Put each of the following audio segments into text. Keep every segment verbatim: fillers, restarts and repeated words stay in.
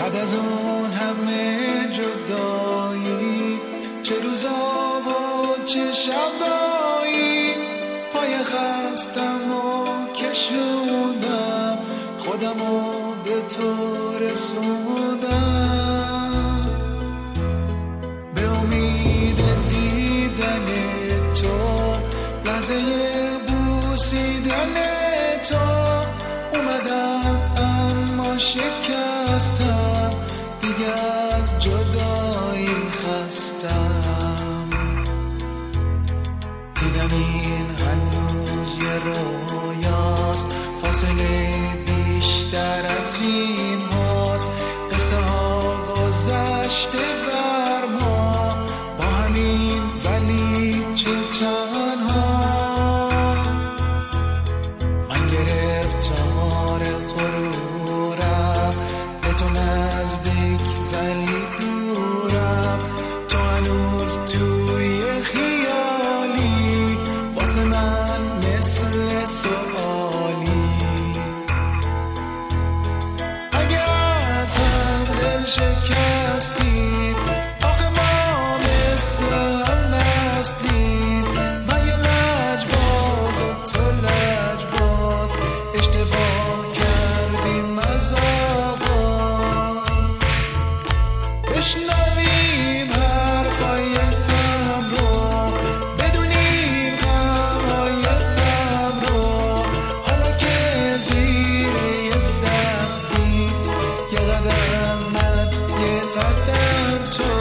بعد از اون همه جدایی، چه روزا و چه شبایی، پای خستم و کشوندم، خودم رو به تو رسوندم، به امید دیدن تو، لحظه بوسیدن تو، اومدم اما شکستم، دیگه از جدایی خستم، دیدم این هنوز یه رویاست، فاصله بیشتر از این هاست، قصه ها گذشته بر ما، با همین ولی چه تنها، من گرفتار غرورم، به تو نزدیک ولی دورم، تو هنوز توی خیالی، واسه من مثل سوالی، اگه از هم دل شکستیم، آخه ما مثل هم نستیم، من یه لجباز و تو لجباز، اشتباه کردیم از آغاز، بشنویم حرفای هم رو، بدونیم غمهای هم رو، حالا که زیر یه سقفی، یه قدم من یه قدم تو،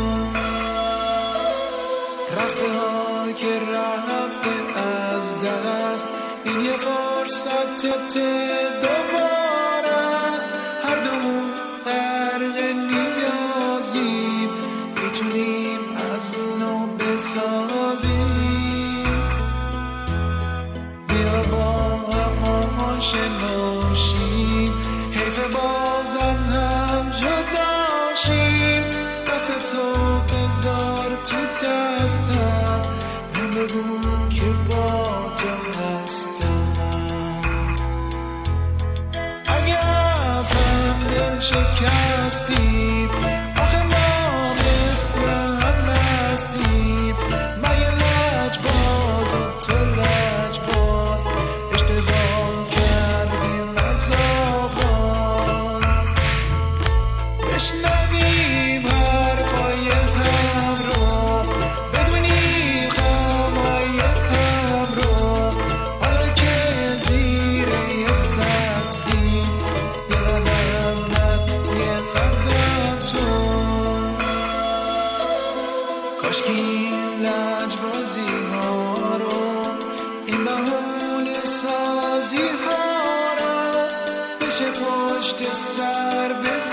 رفته ها که رفته از دست، این یه فرصت دوباره است، هر دومون غرق نیازیم، میتونیم از نو بسازیم، بیا با هم آشنا شیم، حیف باز از هم جدا شیم، دست تو بذار تو دستم، من بگو که با تو هستم، اگه از هم دل شکستیم، آخه ما مثل هم نستیم، من یه لجباز و تو لجباز، اشتباه کردیم از آغاز، بشنویم حرفای هم رو، بدونیم غمهای هم رو، حالا که زیر یه سقفی، یه قدم من یه قدم تو، کاشکی این لجبازی ها رو، این بهونه سازی ها رو، بشه پشت سر بزنیم،